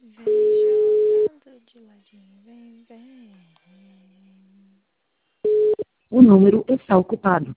Vem jogando de ladinho, vem, vem. O número está ocupado.